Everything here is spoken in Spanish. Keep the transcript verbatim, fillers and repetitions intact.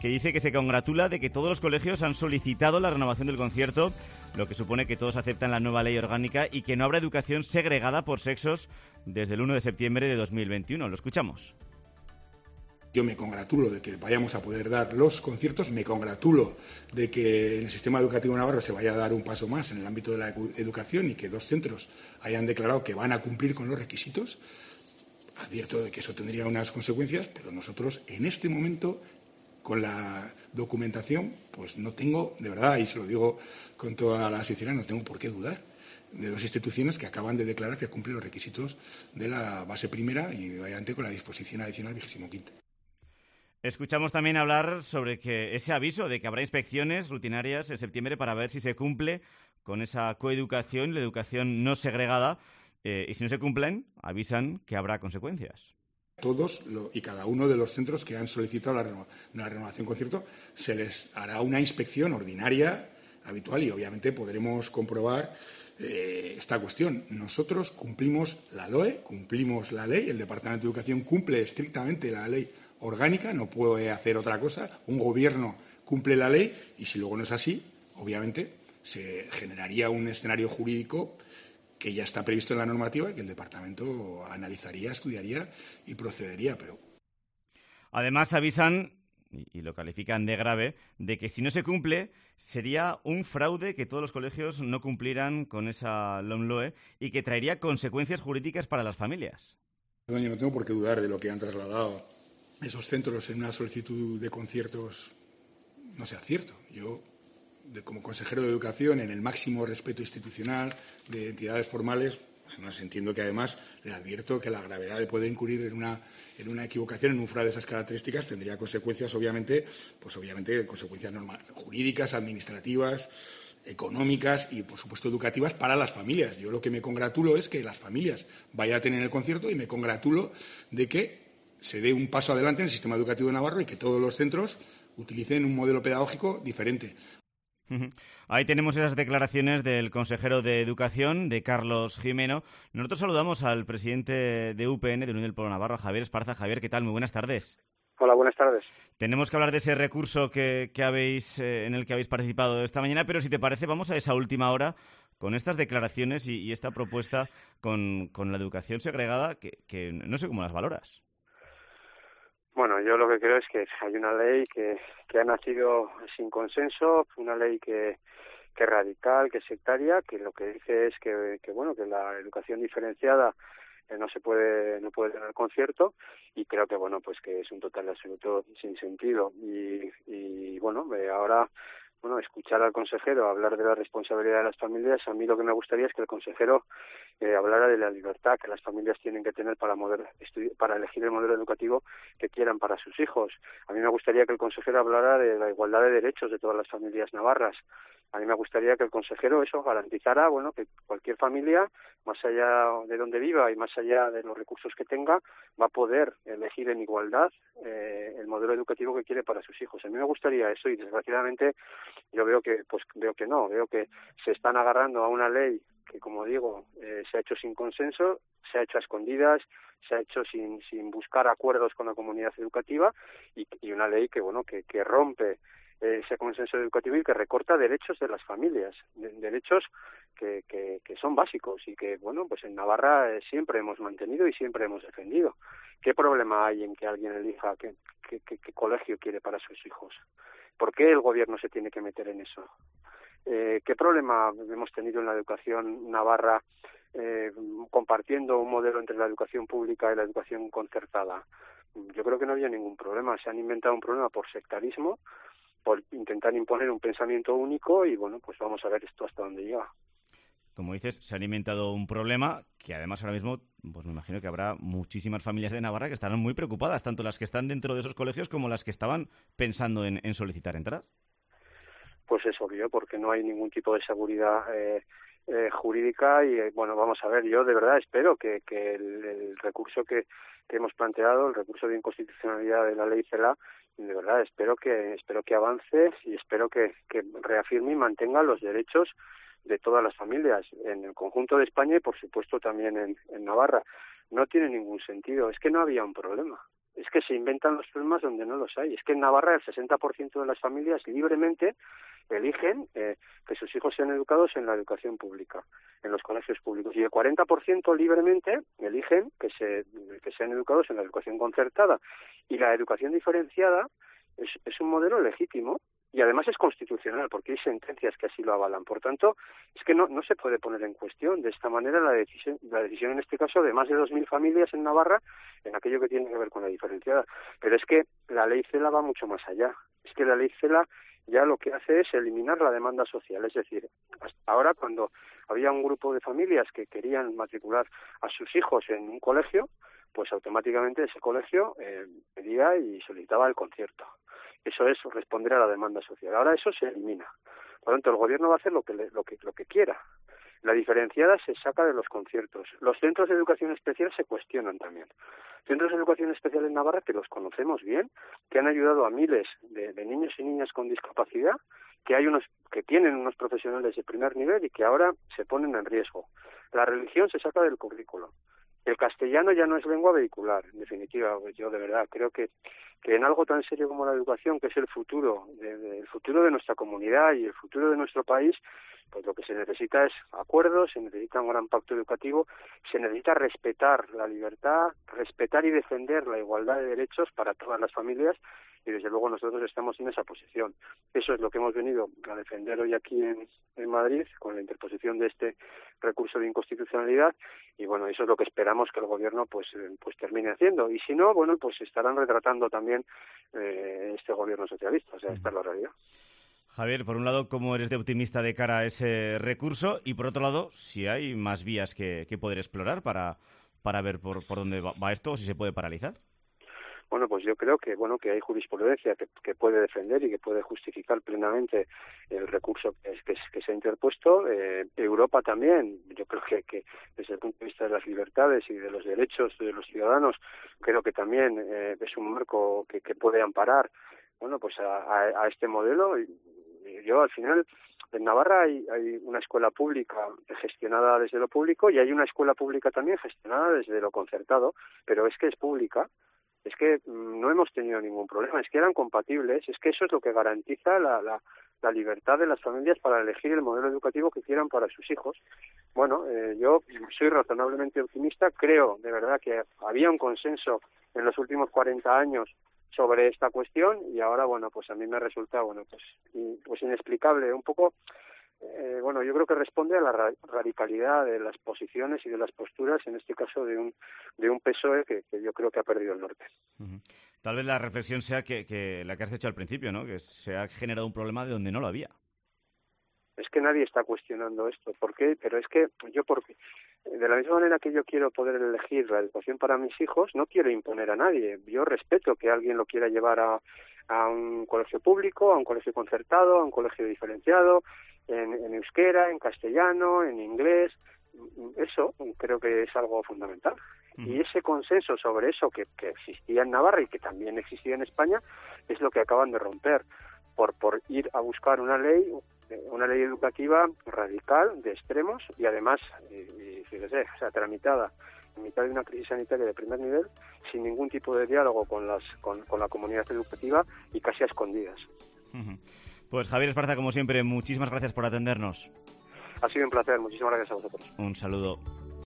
que dice que se congratula de que todos los colegios han solicitado la renovación del concierto, lo que supone que todos aceptan la nueva ley orgánica y que no habrá educación segregada por sexos desde el uno de septiembre de dos mil veintiuno. Lo escuchamos. Yo me congratulo de que vayamos a poder dar los conciertos, me congratulo de que en el sistema educativo navarro se vaya a dar un paso más en el ámbito de la educación y que dos centros hayan declarado que van a cumplir con los requisitos. Advierto de que eso tendría unas consecuencias, pero nosotros en este momento, con la documentación, pues no tengo, de verdad, y se lo digo con toda la sinceridad, no tengo por qué dudar de dos instituciones que acaban de declarar que cumplen los requisitos de la base primera y obviamente con la disposición adicional vigésimo quinta. Escuchamos también hablar sobre que ese aviso de que habrá inspecciones rutinarias en septiembre para ver si se cumple con esa coeducación y la educación no segregada, eh, y si no se cumplen, avisan que habrá consecuencias. Todos lo, y cada uno de los centros que han solicitado la, reno, la renovación concierto se les hará una inspección ordinaria, habitual, y obviamente podremos comprobar eh, esta cuestión. Nosotros cumplimos la L O E, cumplimos la ley, el Departamento de Educación cumple estrictamente la ley orgánica, no puede hacer otra cosa. Un gobierno cumple la ley y si luego no es así, obviamente se generaría un escenario jurídico que ya está previsto en la normativa y que el departamento analizaría, estudiaría y procedería. Pero además avisan, y lo califican de grave, de que si no se cumple sería un fraude que todos los colegios no cumplieran con esa LOMLOE y que traería consecuencias jurídicas para las familias. Yo no tengo por qué dudar de lo que han trasladado esos centros en una solicitud de conciertos no sea cierto. Yo, de, como consejero de Educación, en el máximo respeto institucional de entidades formales, además entiendo que además le advierto que la gravedad de poder incurrir en una, en una equivocación, en un fraude de esas características, tendría consecuencias, obviamente, pues obviamente consecuencias normal, jurídicas, administrativas, económicas y, por supuesto, educativas para las familias. Yo lo que me congratulo es que las familias vayan a tener el concierto y me congratulo de que se dé un paso adelante en el sistema educativo de Navarra y que todos los centros utilicen un modelo pedagógico diferente. Ahí tenemos esas declaraciones del consejero de Educación, de Carlos Jimeno. Nosotros saludamos al presidente de U P N, de Unión del Pueblo Navarro, Javier Esparza. Javier, ¿qué tal? Muy buenas tardes. Hola, buenas tardes. Tenemos que hablar de ese recurso que, que habéis, eh, en el que habéis participado esta mañana, pero si te parece, vamos a esa última hora con estas declaraciones y, y esta propuesta con, con la educación segregada, que, que no sé cómo las valoras. Bueno, yo lo que creo es que hay una ley que, que ha nacido sin consenso, una ley que, que es radical, que es sectaria, que lo que dice es que, que bueno, que la educación diferenciada eh, no se puede, no puede tener concierto, y creo que bueno, pues que es un total absoluto sin sentido. Y, y bueno, eh, ahora bueno, escuchar al consejero hablar de la responsabilidad de las familias, a mí lo que me gustaría es que el consejero eh, hablara de la libertad que las familias tienen que tener para, modelo, para elegir el modelo educativo que quieran para sus hijos. A mí me gustaría que el consejero hablara de la igualdad de derechos de todas las familias navarras. A mí me gustaría que el consejero eso garantizara, bueno, que cualquier familia, más allá de donde viva y más allá de los recursos que tenga, va a poder elegir en igualdad eh, el modelo educativo que quiere para sus hijos. A mí me gustaría eso y desgraciadamente yo veo que, pues veo que no, veo que se están agarrando a una ley que, como digo, eh, se ha hecho sin consenso, se ha hecho a escondidas, se ha hecho sin sin buscar acuerdos con la comunidad educativa y, y una ley que, bueno, que, que rompe ese consenso educativo y que recorta derechos de las familias, de, derechos que, que, que son básicos y que, bueno, pues en Navarra eh, siempre hemos mantenido y siempre hemos defendido. ¿Qué problema hay en que alguien elija qué, qué, qué, qué colegio quiere para sus hijos? ¿Por qué el gobierno se tiene que meter en eso? Eh, ¿Qué problema hemos tenido en la educación navarra eh, compartiendo un modelo entre la educación pública y la educación concertada? Yo creo que no había ningún problema. Se han inventado un problema por sectarismo, por intentar imponer un pensamiento único y, bueno, pues vamos a ver esto hasta dónde llega. Como dices, se ha inventado un problema que además ahora mismo, pues me imagino que habrá muchísimas familias de Navarra que estarán muy preocupadas, tanto las que están dentro de esos colegios como las que estaban pensando en, en solicitar entrar. Pues es obvio, porque no hay ningún tipo de seguridad eh, eh, jurídica y, eh, bueno, vamos a ver, yo de verdad espero que, que el, el recurso que, que hemos planteado, el recurso de inconstitucionalidad de la ley CELA, de verdad espero que espero que avance y espero que, que reafirme y mantenga los derechos de todas las familias en el conjunto de España y por supuesto también en, en Navarra. No tiene ningún sentido, es que no había un problema. es que se inventan los problemas donde no los hay. Es que en Navarra el sesenta por ciento de las familias libremente eligen eh, que sus hijos sean educados en la educación pública, en los colegios públicos, y el cuarenta por ciento libremente eligen que se que sean educados en la educación concertada. Y la educación diferenciada es, es un modelo legítimo y además es constitucional, porque hay sentencias que así lo avalan. Por tanto, es que no no se puede poner en cuestión de esta manera la decisión, la decisión en este caso de más de dos mil familias en Navarra en aquello que tiene que ver con la diferenciada. Pero es que la ley CELA va mucho más allá. Es que la ley CELA ya lo que hace es eliminar la demanda social. Es decir, hasta ahora cuando había un grupo de familias que querían matricular a sus hijos en un colegio, pues automáticamente ese colegio eh, pedía y solicitaba el concierto. Eso es responder a la demanda social. Ahora eso se elimina. Por lo tanto, el gobierno va a hacer lo que, le, lo que, lo que quiera. La diferenciada se saca de los conciertos. Los centros de educación especial se cuestionan también. Centros de educación especial en Navarra que los conocemos bien, que han ayudado a miles de, de niños y niñas con discapacidad, que hay unos que tienen unos profesionales de primer nivel y que ahora se ponen en riesgo. La religión se saca del currículo. El castellano ya no es lengua vehicular, en definitiva. Yo de verdad creo que, que en algo tan serio como la educación, que es el futuro, de, de, el futuro de nuestra comunidad y el futuro de nuestro país, pues lo que se necesita es acuerdos, se necesita un gran pacto educativo, se necesita respetar la libertad, respetar y defender la igualdad de derechos para todas las familias, y desde luego nosotros estamos en esa posición. Eso es lo que hemos venido a defender hoy aquí en, en Madrid con la interposición de este recurso de inconstitucionalidad, y bueno, eso es lo que esperamos que el gobierno pues pues termine haciendo, y si no, bueno, pues estarán retratando también eh, este gobierno socialista. O sea, esta es la realidad. Javier, por un lado, ¿cómo eres de optimista de cara a ese recurso? Y por otro lado, si hay más vías que, que poder explorar para, para ver por, por dónde va, va esto o si se puede paralizar. Bueno, pues yo creo que bueno que hay jurisprudencia que, que puede defender y que puede justificar plenamente el recurso que, que, que se ha interpuesto. Eh, Europa también, yo creo que, que desde el punto de vista de las libertades y de los derechos de los ciudadanos, creo que también eh, es un marco que, que puede amparar, bueno, pues a, a, a este modelo. Y, y yo al final en Navarra hay, hay una escuela pública gestionada desde lo público y hay una escuela pública también gestionada desde lo concertado, pero es que es pública. Es que no hemos tenido ningún problema, es que eran compatibles, es que eso es lo que garantiza la, la, la libertad de las familias para elegir el modelo educativo que quieran para sus hijos. Bueno, eh, yo soy razonablemente optimista, creo de verdad que había un consenso en los últimos cuarenta años sobre esta cuestión y ahora, bueno, pues a mí me resulta, bueno, pues, pues inexplicable, un poco... Eh, bueno, yo creo que responde a la ra- radicalidad de las posiciones y de las posturas, en este caso de un de un P S O E que, que yo creo que ha perdido el norte. Uh-huh. Tal vez la reflexión sea que, que la que has hecho al principio, ¿no? Que se ha generado un problema de donde no lo había. Es que nadie está cuestionando esto. ¿Por qué? Pero es que yo, porque de la misma manera que yo quiero poder elegir la educación para mis hijos, no quiero imponer a nadie. Yo respeto que alguien lo quiera llevar a, a un colegio público, a un colegio concertado, a un colegio diferenciado, en, en euskera, en castellano, en inglés. Eso creo que es algo fundamental. Uh-huh. Y ese consenso sobre eso que, que existía en Navarra y que también existía en España es lo que acaban de romper por, por ir a buscar una ley una ley educativa radical, de extremos, y además, y, y fíjese, o sea, tramitada en mitad de una crisis sanitaria de primer nivel, sin ningún tipo de diálogo con las con, con la comunidad educativa y casi a escondidas. Uh-huh. Pues Javier Esparza, como siempre, muchísimas gracias por atendernos. Ha sido un placer, muchísimas gracias a vosotros. Un saludo.